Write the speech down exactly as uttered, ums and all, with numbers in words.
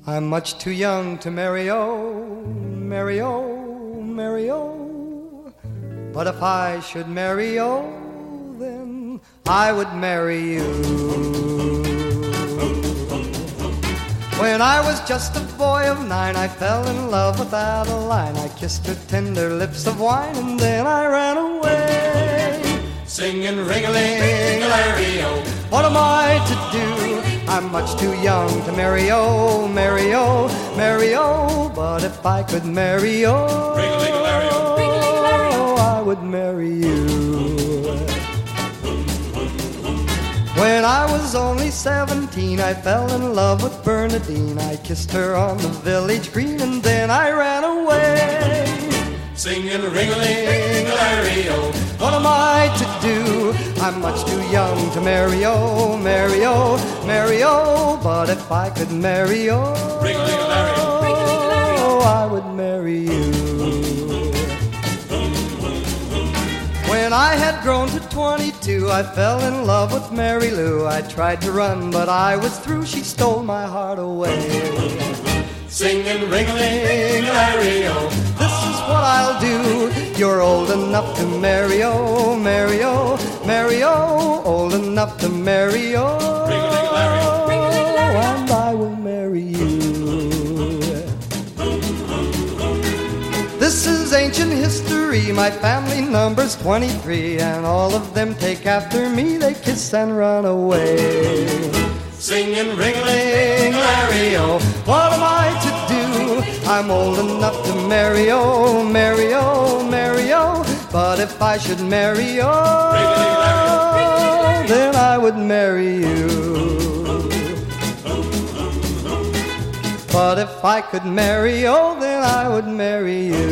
I'm much too young to marry, oh, marry, oh, marry, oh. But if I should marry, oh, then I would marry you. When I was just a boy of nine, I fell in love without a line. I kissed her tender lips of wine, and then I ran away, singing ring-a-ling-a-ling-a-ling-o. What am I to do? I'm much too young to marry, oh, marry, oh, marry, oh. But if I could marry, oh, ring-a-ling-a-ling-o, ring-a-ling-a-ling-o, I would marry you. When I was only seventeen, I fell in love with Bernadine. I kissed her on the village green, and then I ran away, singing ring-a-ling-a-ling-a-ling-o. What am I to do? I'm much too young to marry, oh, marry, oh, marry, oh. But if I could marry, oh, ring-a-ling-a-ling-o, ring-a-ling-a-ling-o, I would marry you. When I had grown to twenty-two, I fell in love with Mary Lou. I tried to run, but I was through. She stole my heart away, singing ring-a-ling-a-ling-a-ling-o. This is what I'll do. You're old enough to marry, oh, marry, oh, marry, oh. Old enough to marry, oh, ring-a-ling-a-ling-o, ring-a-ling-a-ling-o, and I will marry you. This is ancient history. My family number's twenty-three, and all of them take after me. They kiss and run away, singing ring-a-ling-a-ling-o. What am I to do? I'm old enough to marry, oh, marry, oh, marry, oh. But if I should marry, oh, ring-a-ling-a-ling-o, then I would marry you. But if I could marry, oh, then I would marry you.